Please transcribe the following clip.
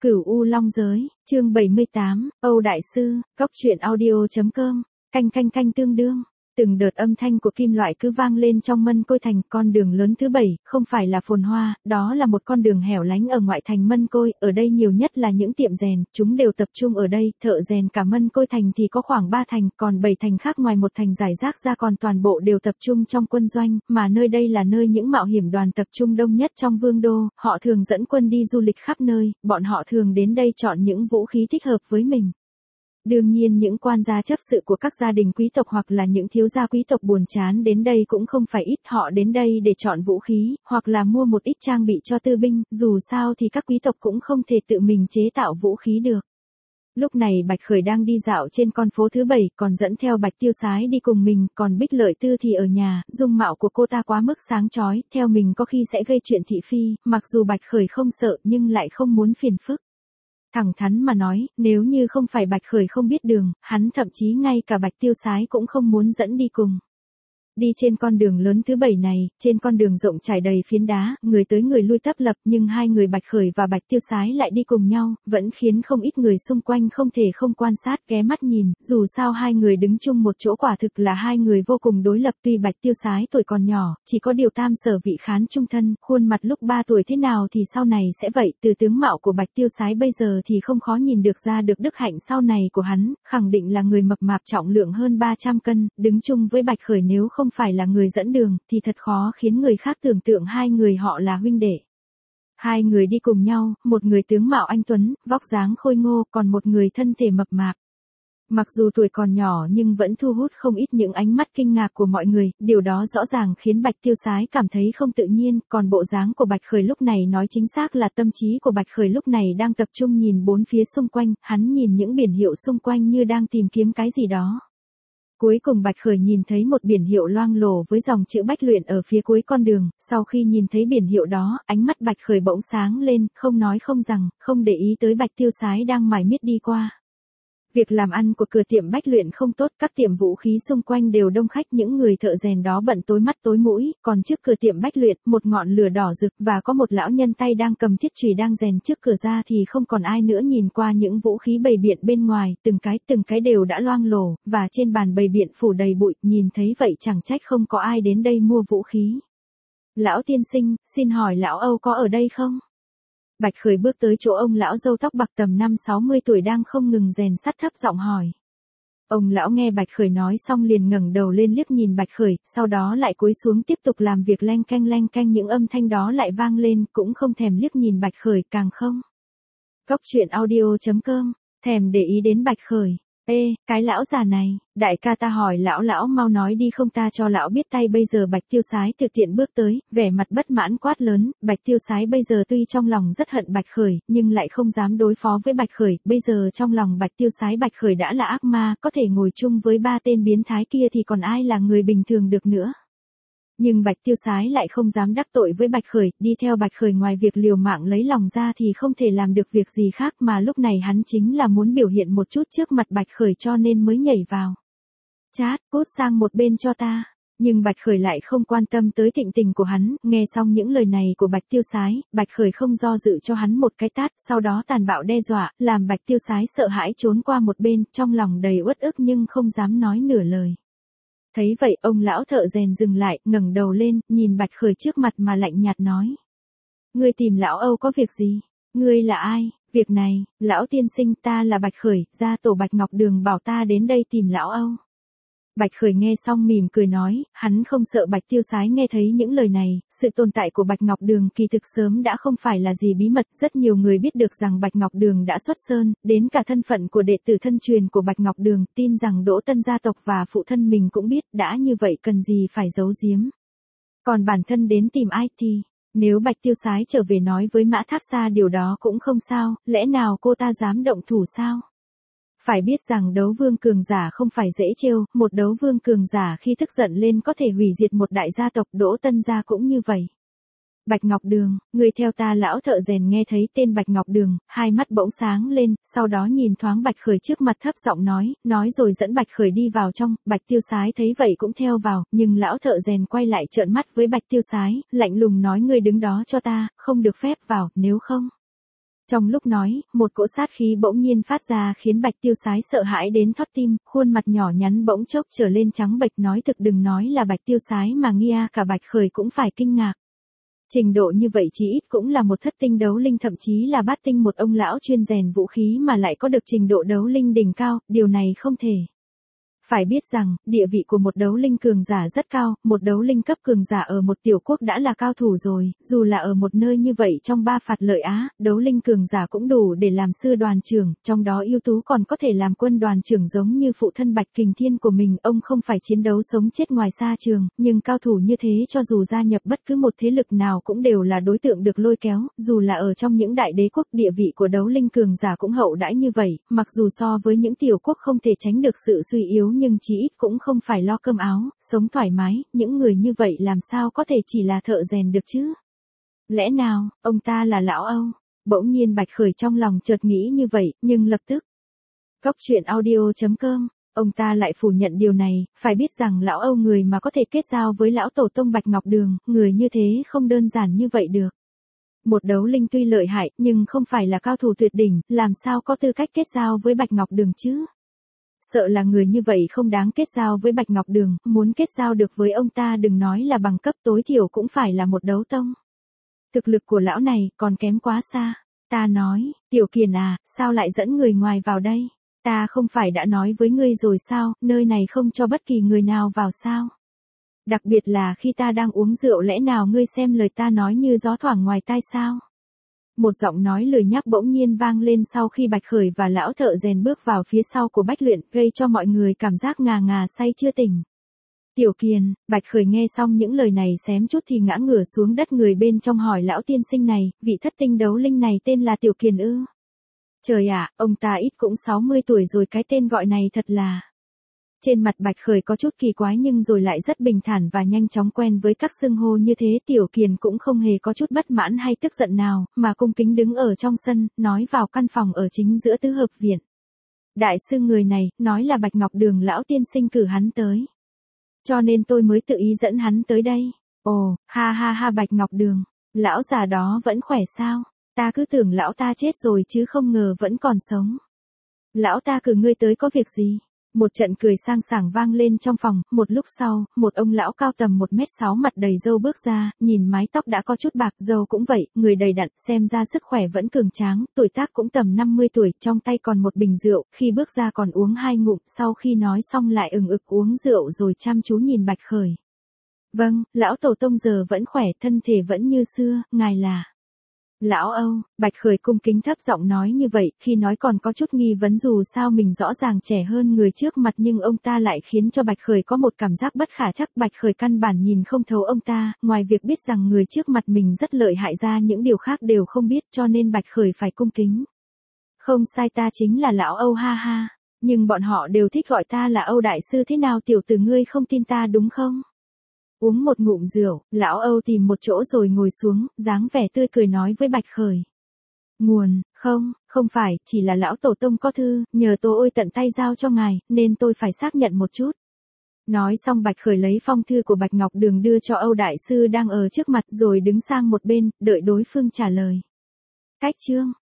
Cửu U Long Giới, chương 78, Âu Đại Sư, Cóc truyện audio.com, canh tương đương. Từng đợt âm thanh của kim loại cứ vang lên trong Mân Côi thành. Con đường lớn thứ 7, không phải là phồn hoa, đó là một con đường hẻo lánh ở ngoại thành Mân Côi. Ở đây nhiều nhất là những tiệm rèn, chúng đều tập trung ở đây. Thợ rèn cả Mân Côi thành thì có khoảng 3 thành, còn 7 thành khác ngoài một thành giải rác ra còn toàn bộ đều tập trung trong quân doanh, mà nơi đây là nơi những mạo hiểm đoàn tập trung đông nhất trong vương đô. Họ thường dẫn quân đi du lịch khắp nơi, bọn họ thường đến đây chọn những vũ khí thích hợp với mình. Đương nhiên những quan gia chấp sự của các gia đình quý tộc hoặc là những thiếu gia quý tộc buồn chán đến đây cũng không phải ít, họ đến đây để chọn vũ khí, hoặc là mua một ít trang bị cho tư binh, dù sao thì các quý tộc cũng không thể tự mình chế tạo vũ khí được. Lúc này Bạch Khởi đang đi dạo trên con phố thứ 7, còn dẫn theo Bạch Tiêu Sái đi cùng mình, còn Bích Lợi Tư thì ở nhà. Dung mạo của cô ta quá mức sáng chói, theo mình có khi sẽ gây chuyện thị phi, mặc dù Bạch Khởi không sợ nhưng lại không muốn phiền phức. Thẳng thắn mà nói, nếu như không phải Bạch Khởi không biết đường, hắn thậm chí ngay cả Bạch Tiêu Sái cũng không muốn dẫn đi cùng. Đi trên con đường lớn thứ 7 này, trên con đường rộng trải đầy phiến đá, người tới người lui tấp lập, nhưng hai người Bạch Khởi và Bạch Tiêu Sái lại đi cùng nhau, vẫn khiến không ít người xung quanh không thể không quan sát ghé mắt nhìn. Dù sao hai người đứng chung một chỗ quả thực là hai người vô cùng đối lập. Tuy Bạch Tiêu Sái tuổi còn nhỏ, chỉ có điều tam sở vị khán trung thân, khuôn mặt lúc 3 tuổi thế nào thì sau này sẽ vậy. Từ tướng mạo của Bạch Tiêu Sái bây giờ thì không khó nhìn được ra được đức hạnh sau này của hắn, khẳng định là người mập mạp trọng lượng hơn 300 cân, đứng chung với Bạch Khởi nếu không phải là người dẫn đường, thì thật khó khiến người khác tưởng tượng hai người họ là huynh đệ. Hai người đi cùng nhau, một người tướng mạo anh tuấn, vóc dáng khôi ngô, còn một người thân thể mập mạp. Mặc dù tuổi còn nhỏ nhưng vẫn thu hút không ít những ánh mắt kinh ngạc của mọi người, điều đó rõ ràng khiến Bạch Tiêu Sái cảm thấy không tự nhiên, còn bộ dáng của Bạch Khởi lúc này nói chính xác là tâm trí của Bạch Khởi lúc này đang tập trung nhìn bốn phía xung quanh, hắn nhìn những biển hiệu xung quanh như đang tìm kiếm cái gì đó. Cuối cùng Bạch Khởi nhìn thấy một biển hiệu loang lổ với dòng chữ Bách Luyện ở phía cuối con đường, sau khi nhìn thấy biển hiệu đó, ánh mắt Bạch Khởi bỗng sáng lên, không nói không rằng, không để ý tới Bạch Tiêu Sái đang mải miết đi qua. Việc làm ăn của cửa tiệm Bách Luyện không tốt, các tiệm vũ khí xung quanh đều đông khách, những người thợ rèn đó bận tối mắt tối mũi, còn trước cửa tiệm Bách Luyện, một ngọn lửa đỏ rực và có một lão nhân tay đang cầm thiết chùy đang rèn trước cửa ra thì không còn ai nữa. Nhìn qua những vũ khí bày biện bên ngoài, từng cái đều đã loang lổ, và trên bàn bày biện phủ đầy bụi, nhìn thấy vậy chẳng trách không có ai đến đây mua vũ khí. Lão tiên sinh, xin hỏi lão Âu có ở đây không? Bạch Khởi bước tới chỗ ông lão râu tóc bạc tầm 50-60 tuổi đang không ngừng rèn sắt, thấp giọng hỏi. Ông lão nghe Bạch Khởi nói xong liền ngẩng đầu lên liếc nhìn Bạch Khởi, sau đó lại cúi xuống tiếp tục làm việc. Leng canh những âm thanh đó lại vang lên, cũng không thèm liếc nhìn Bạch Khởi, càng không. Cóc truyện audio.com, thèm để ý đến Bạch Khởi. Ê, cái lão già này, đại ca ta hỏi lão mau nói đi không ta cho lão biết tay. Bây giờ Bạch Tiêu Sái thực tiện bước tới, vẻ mặt bất mãn quát lớn. Bạch Tiêu Sái bây giờ tuy trong lòng rất hận Bạch Khởi, nhưng lại không dám đối phó với Bạch Khởi. Bây giờ trong lòng Bạch Tiêu Sái Bạch Khởi đã là ác ma, có thể ngồi chung với 3 tên biến thái kia thì còn ai là người bình thường được nữa. Nhưng Bạch Tiêu Sái lại không dám đắc tội với Bạch Khởi, đi theo Bạch Khởi ngoài việc liều mạng lấy lòng ra thì không thể làm được việc gì khác, mà lúc này hắn chính là muốn biểu hiện một chút trước mặt Bạch Khởi cho nên mới nhảy vào. Chát, cút sang một bên cho ta. Nhưng Bạch Khởi lại không quan tâm tới thịnh tình của hắn, nghe xong những lời này của Bạch Tiêu Sái, Bạch Khởi không do dự cho hắn một cái tát, sau đó tàn bạo đe dọa, làm Bạch Tiêu Sái sợ hãi trốn qua một bên, trong lòng đầy uất ức nhưng không dám nói nửa lời. Thấy vậy ông lão thợ rèn dừng lại, ngẩng đầu lên, nhìn Bạch Khởi trước mặt mà lạnh nhạt nói. Ngươi tìm lão Âu có việc gì? Ngươi là ai? Việc này, lão tiên sinh, ta là Bạch Khởi, gia tổ Bạch Ngọc Đường bảo ta đến đây tìm lão Âu. Bạch Khởi nghe xong mỉm cười nói, hắn không sợ Bạch Tiêu Sái nghe thấy những lời này. Sự tồn tại của Bạch Ngọc Đường kỳ thực sớm đã không phải là gì bí mật, rất nhiều người biết được rằng Bạch Ngọc Đường đã xuất sơn, đến cả thân phận của đệ tử thân truyền của Bạch Ngọc Đường, tin rằng Đỗ Tân gia tộc và phụ thân mình cũng biết, đã như vậy cần gì phải giấu giếm. Còn bản thân đến tìm ai thì, nếu Bạch Tiêu Sái trở về nói với Mã Thác Sa điều đó cũng không sao, lẽ nào cô ta dám động thủ sao? Phải biết rằng đấu vương cường giả không phải dễ trêu, một đấu vương cường giả khi tức giận lên có thể hủy diệt một đại gia tộc. Đỗ Tân gia cũng như vậy. Bạch Ngọc Đường, người theo ta. Lão thợ rèn nghe thấy tên Bạch Ngọc Đường, hai mắt bỗng sáng lên, sau đó nhìn thoáng Bạch Khởi trước mặt thấp giọng nói rồi dẫn Bạch Khởi đi vào trong. Bạch Tiêu Sái thấy vậy cũng theo vào, nhưng lão thợ rèn quay lại trợn mắt với Bạch Tiêu Sái, lạnh lùng nói ngươi đứng đó cho ta, không được phép vào, nếu không. Trong lúc nói, một cỗ sát khí bỗng nhiên phát ra khiến Bạch Tiêu Sái sợ hãi đến thót tim, khuôn mặt nhỏ nhắn bỗng chốc trở lên trắng bệch, nói thực đừng nói là Bạch Tiêu Sái mà Nghia cả Bạch Khởi cũng phải kinh ngạc. Trình độ như vậy chí ít cũng là một thất tinh đấu linh, thậm chí là bát tinh, một ông lão chuyên rèn vũ khí mà lại có được trình độ đấu linh đỉnh cao, điều này không thể. Phải biết rằng, địa vị của một đấu linh cường giả rất cao, một đấu linh cấp cường giả ở một tiểu quốc đã là cao thủ rồi, dù là ở một nơi như vậy trong ba phạt lợi Á, đấu linh cường giả cũng đủ để làm sư đoàn trưởng, trong đó ưu tú còn có thể làm quân đoàn trưởng giống như phụ thân Bạch Kình Thiên của mình, ông không phải chiến đấu sống chết ngoài xa trường, nhưng cao thủ như thế cho dù gia nhập bất cứ một thế lực nào cũng đều là đối tượng được lôi kéo, dù là ở trong những đại đế quốc địa vị của đấu linh cường giả cũng hậu đãi như vậy, mặc dù so với những tiểu quốc không thể tránh được sự suy yếu nhưng chí ít cũng không phải lo cơm áo, sống thoải mái, những người như vậy làm sao có thể chỉ là thợ rèn được chứ? Lẽ nào, ông ta là lão Âu? Bỗng nhiên Bạch Khởi trong lòng chợt nghĩ như vậy, nhưng lập tức. Cóc truyện audio.com, ông ta lại phủ nhận điều này, phải biết rằng lão Âu người mà có thể kết giao với lão tổ tông Bạch Ngọc Đường, người như thế không đơn giản như vậy được. Một đấu linh tuy lợi hại, nhưng không phải là cao thủ tuyệt đỉnh, làm sao có tư cách kết giao với Bạch Ngọc Đường chứ? Sợ là người như vậy không đáng kết giao với Bạch Ngọc Đường, muốn kết giao được với ông ta đừng nói là bằng cấp tối thiểu cũng phải là một đấu tông. Thực lực của lão này còn kém quá xa. Ta nói, Tiểu Kiền à, sao lại dẫn người ngoài vào đây? Ta không phải đã nói với ngươi rồi sao, nơi này không cho bất kỳ người nào vào sao? Đặc biệt là khi ta đang uống rượu, lẽ nào ngươi xem lời ta nói như gió thoảng ngoài tai sao? Một giọng nói lười nhác bỗng nhiên vang lên sau khi Bạch Khởi và lão thợ rèn bước vào phía sau của Bách Luyện, gây cho mọi người cảm giác ngà ngà say chưa tỉnh. Tiểu Kiền, Bạch Khởi nghe xong những lời này xém chút thì ngã ngửa xuống đất, người bên trong hỏi lão tiên sinh này, vị thất tinh đấu linh này tên là Tiểu Kiền ư? Trời ạ, ông ta ít cũng 60 tuổi rồi, cái tên gọi này thật là... Trên mặt Bạch Khởi có chút kỳ quái nhưng rồi lại rất bình thản và nhanh chóng quen với các xưng hô như thế. Tiểu Kiền cũng không hề có chút bất mãn hay tức giận nào, mà cung kính đứng ở trong sân, nói vào căn phòng ở chính giữa tứ hợp viện. Đại sư người này, nói là Bạch Ngọc Đường lão tiên sinh cử hắn tới. Cho nên tôi mới tự ý dẫn hắn tới đây. Ồ, ha ha ha, Bạch Ngọc Đường, lão già đó vẫn khỏe sao? Ta cứ tưởng lão ta chết rồi chứ không ngờ vẫn còn sống. Lão ta cử ngươi tới có việc gì? Một trận cười sang sảng vang lên trong phòng, một lúc sau, một ông lão cao tầm 1m6 mặt đầy râu bước ra, nhìn mái tóc đã có chút bạc, râu cũng vậy, người đầy đặn, xem ra sức khỏe vẫn cường tráng, tuổi tác cũng tầm 50 tuổi, trong tay còn một bình rượu, khi bước ra còn uống 2 ngụm, sau khi nói xong lại ừng ực uống rượu rồi chăm chú nhìn Bạch Khởi. Vâng, lão tổ tông giờ vẫn khỏe, thân thể vẫn như xưa, ngài là... Lão Âu, Bạch Khởi cung kính thấp giọng nói như vậy, khi nói còn có chút nghi vấn dù sao mình rõ ràng trẻ hơn người trước mặt nhưng ông ta lại khiến cho Bạch Khởi có một cảm giác bất khả chắc. Bạch Khởi căn bản nhìn không thấu ông ta, ngoài việc biết rằng người trước mặt mình rất lợi hại ra những điều khác đều không biết cho nên Bạch Khởi phải cung kính. Không sai, ta chính là lão Âu, ha ha, nhưng bọn họ đều thích gọi ta là Âu đại sư, thế nào tiểu tử ngươi không tin ta đúng không? Uống một ngụm rượu, lão Âu tìm một chỗ rồi ngồi xuống, dáng vẻ tươi cười nói với Bạch Khởi. Nguồn, không phải, chỉ là lão tổ tông có thư, nhờ tôi tận tay giao cho ngài, nên tôi phải xác nhận một chút. Nói xong Bạch Khởi lấy phong thư của Bạch Ngọc Đường đưa cho Âu đại sư đang ở trước mặt rồi đứng sang một bên, đợi đối phương trả lời. Cách chương.